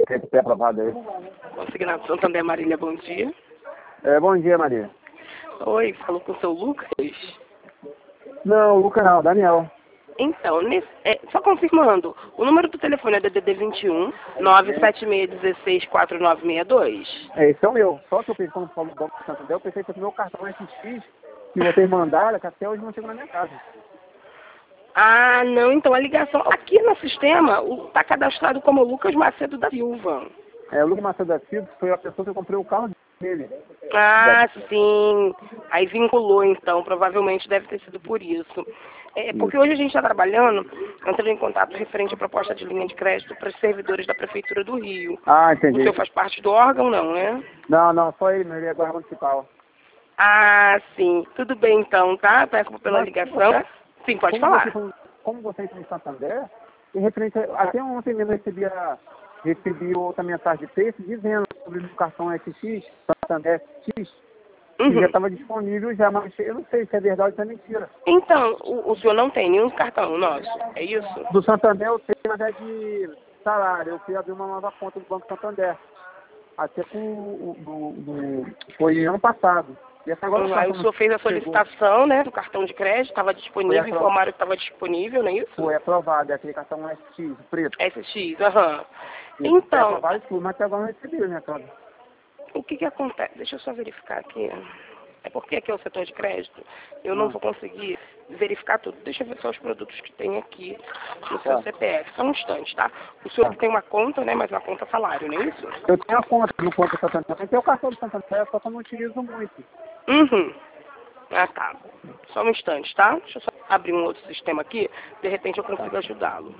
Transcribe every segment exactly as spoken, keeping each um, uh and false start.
decreto foi aprovado aí. Consignado Santander Marília, bom dia. É, bom dia, Maria. Oi, falou com o seu Lucas? Não, Lucas não, Daniel. Então, nesse, é, só confirmando, o número do telefone é D D D vinte e um, nove sete seis um seis, quatro nove seis dois. É, esse é o meu. Só que eu pensei, quando falou do Banco do Santander, eu pensei que fosse o meu cartão S X, que vocês mandaram, que até hoje não chegou na minha casa. Ah, não, então a ligação aqui no sistema está cadastrado como Lucas Macedo da Silva. É, o Lucas Macedo da Silva foi a pessoa que eu comprei o carro dele. Ah, sim. Aí vinculou, então, provavelmente deve ter sido por isso. É, porque hoje a gente está trabalhando, entrando em contato referente à proposta de linha de crédito para os servidores da Prefeitura do Rio. Ah, entendi. O senhor faz parte do órgão, não, né? Não, não, só ele, ele é guarda municipal. Ah, sim. Tudo bem, então, tá? Peço pela Mas, ligação. Sim, pode como falar. Vocês são, como vocês são em Santander, em referente a, até ontem mesmo eu recebi, a, recebi outra mensagem de texto dizendo sobre o cartão S X, Santander S X, Uhum. que já estava disponível já, mas eu não sei se é verdade ou se é mentira. Então, o, o senhor não tem nenhum cartão nosso, é isso? Do Santander eu tenho, mas é de salário. Eu fui abrir uma nova conta do Banco Santander. Até com o, do, do, foi ano passado. E essa agora Uhum. Aí o senhor fez a solicitação, né, do cartão de crédito, estava disponível, informaram que estava disponível, não é isso? Foi aprovado, é aquele cartão S X, preto. S X, aham. Uhum. Foi Então, aprovado tudo, mas até agora não recebi, né, cara? o que que acontece? Deixa eu só verificar aqui. É porque aqui é o setor de crédito, eu não Ah. vou conseguir verificar tudo. Deixa eu ver só os produtos que tem aqui no seu Ah. C P F. Só um instante, tá? O senhor Ah. tem uma conta, né, mas uma conta salário, não é isso? Eu tenho a conta no conta do Santander, eu tenho o cartão do Santander, só que eu não utilizo muito. Uhum. Ah, tá. Só um instante, tá? Deixa eu só abrir um outro sistema aqui, de repente eu consigo ajudá-lo.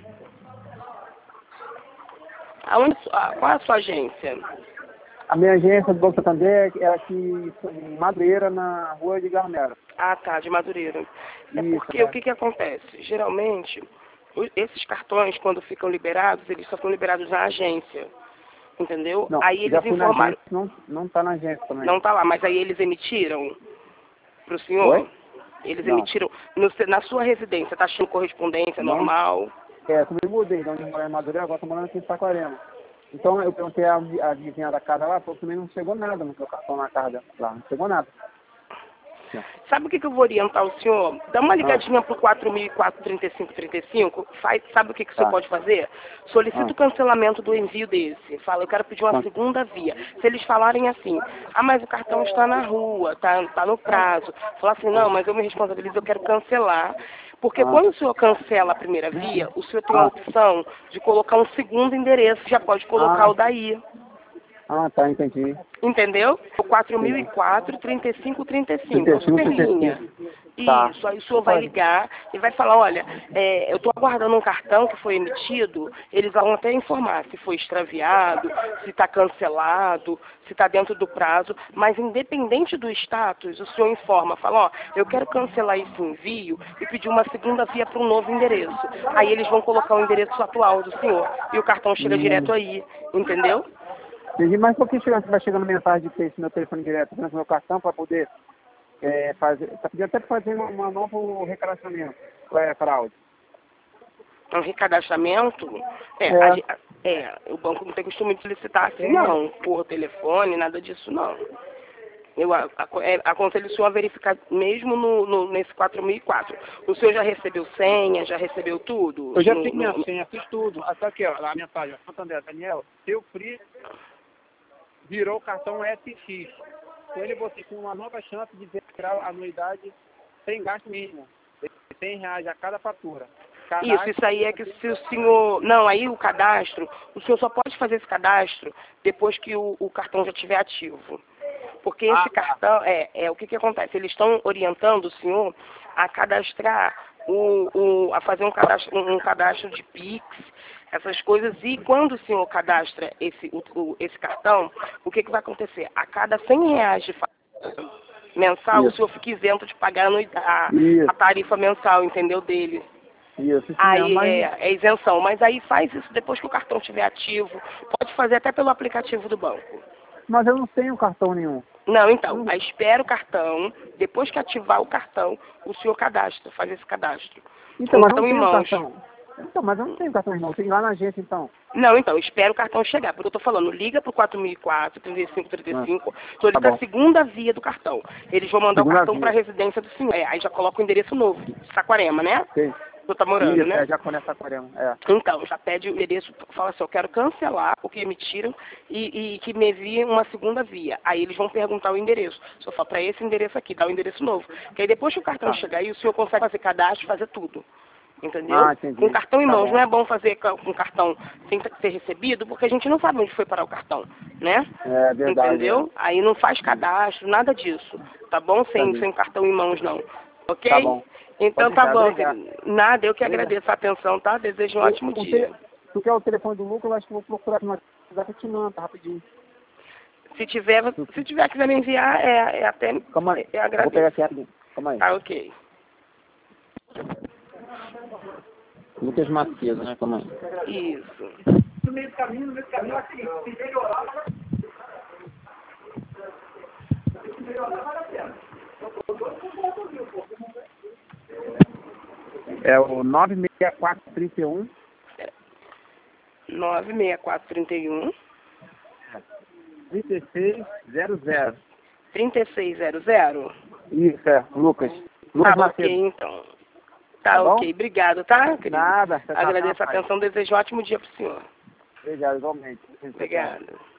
Aonde, ah, qual é a sua agência? A minha agência do Banco Santander é aqui em Madureira, na rua de Garmera. Ah, tá, de Madureira. É Isso, porque né? o que que acontece? Geralmente, o- esses cartões, quando ficam liberados, eles só são liberados na agência. Entendeu? Não, Aí já eles fui na informaram. agência, não, não tá na agência também. Não tá lá, mas aí eles emitiram pro senhor? Oi? Eles Não. emitiram no se- na sua residência, tá achando correspondência Não. normal? É, eu me mudei, de onde eu morava em Madureira, agora estou morando aqui em Saquarema. Então eu perguntei à vi- à vizinha da casa lá, falou que também não chegou nada no meu cartão na casa lá, não chegou nada. Sabe o que, que eu vou orientar o senhor? Dá uma ligadinha pro quatro mil e quatro, trinta e cinco, trinta e cinco. Faz, sabe o que, que o senhor Tá. pode fazer? Solicita Ah. o cancelamento do envio desse. Fala, eu quero pedir uma Tá. segunda via. Se eles falarem assim, ah, mas o cartão está na rua, tá, tá no prazo. Falar assim, não, mas eu me responsabilizo, eu quero cancelar. Porque Ah. quando o senhor cancela a primeira via, o senhor tem a Ah. opção de colocar um segundo endereço, já pode colocar Ah. o daí. Ah, tá, entendi. Entendeu? O quatro mil e quatro, trinta e cinco, trinta e cinco. É o trinta e cinco, super linha. trinta e cinco. Tá. Isso, aí o senhor vai ligar e vai falar, olha, é, eu estou aguardando um cartão que foi emitido, eles vão até informar se foi extraviado, se está cancelado, se está dentro do prazo, mas independente do status, o senhor informa, fala, ó, eu quero cancelar esse envio e pedir uma segunda via para um novo endereço. Aí eles vão colocar o endereço atual do senhor e o cartão chega Hum. direto aí, entendeu? Entendi, mas por que chega, vai chegando mensagem de texto no meu telefone direto, no meu cartão, para poder é, fazer, tá pedindo até para fazer um um novo recadastramento, é, fraude. Um recadastramento, é, É. a ge- é, o banco não tem costume de solicitar assim, não, por telefone, nada disso, não. Eu a- a- é, aconselho o senhor a verificar mesmo no, no- nesse quatro mil e quatro. O senhor já recebeu senha, já recebeu tudo? Eu já No- tenho minha no- senha, fiz tudo. Até aqui, ó, a mensagem, ó, Santander, Daniel, seu free virou o cartão S X. Com ele você tem uma nova chance de zerar a anuidade sem gasto mínimo. cem reais a cada fatura. Isso, isso aí é que se o senhor... Não, aí o cadastro, o senhor só pode fazer esse cadastro depois que o, o cartão já estiver ativo. Porque esse Ah, tá. cartão, é, é o que que acontece? Eles estão orientando o senhor a cadastrar, o, o, a fazer um cadastro, um cadastro de Pix, essas coisas, e quando o senhor cadastra esse, o, o- esse cartão, o que que vai acontecer? A cada cem reais de fatura mensal, Isso. o senhor fica isento de pagar a, anui- a, Isso. a tarifa mensal, entendeu, dele. Isso, isso Aí mesmo, mas, é, é isenção, mas aí faz isso depois que o cartão estiver ativo, pode fazer até pelo aplicativo do banco. mas eu não tenho cartão nenhum. Não, então, aí espera o cartão, depois que ativar o cartão, o senhor cadastra, faz esse cadastro. Então, mas eu Então, não tenho irmãos, cartão. Então, mas eu não tenho cartão irmão, tem lá na agência então. Não, então, espera o cartão chegar, porque eu tô falando, liga pro quatro mil e quatro, trinta e cinco, trinta e cinco, solicita Tá a segunda via do cartão. Eles vão mandar Segunda o cartão via. para a residência do senhor. É, aí já coloca o endereço novo, Saquarema, né? Sim. Tu tá morando, Isso, né? é, já conhece Saquarema, é. Então, já pede o endereço, fala assim, eu quero cancelar o que emitiram e, e que me enviem uma segunda via. Aí eles vão perguntar o endereço. Só fala para esse endereço aqui, dá o endereço novo. Que aí depois que o cartão Tá. chegar aí, o senhor consegue fazer cadastro, fazer tudo. Entendeu? Ah, entendi. Com cartão em Tá mãos, bom. não é bom fazer ca- com cartão sem ser recebido, porque a gente não sabe onde foi parar o cartão, né? É verdade. Entendeu? Aí não faz cadastro, nada disso. Tá bom? Sem, Entendi. sem cartão em mãos, não. Ok? Tá bom. Então Pode tá deixar, bom, obrigado. querido. Nada, eu que Obrigado. agradeço a atenção, tá? Desejo um Eu- ótimo o dia. te- Tu quer o telefone do Lucas, eu acho que eu vou procurar aqui no WhatsApp e te mando, tá rapidinho. Se tiver, se tiver quiser me enviar, é, é até Calma aí. eu Vou agradeço. pegar aqui rapidinho. Calma aí. Tá, ok. Lucas Macedo, né? Calma aí. Isso. No meio do caminho, no meio do caminho, assim, se melhorar, se melhorar, vale a pena. É o nove seis quatro, três um. nove seis quatro, trinta e um, trinta e seis zero zero. trinta e seis zero zero. Isso, é, Lucas. Lucas Tá, ok, Macedo. então. Tá, Tá bom? ok. Obrigado, tá, querido? Nada. Você tá Agradeço a bem, rapaz. atenção, desejo um ótimo dia pro senhor. Obrigado, igualmente. Obrigado.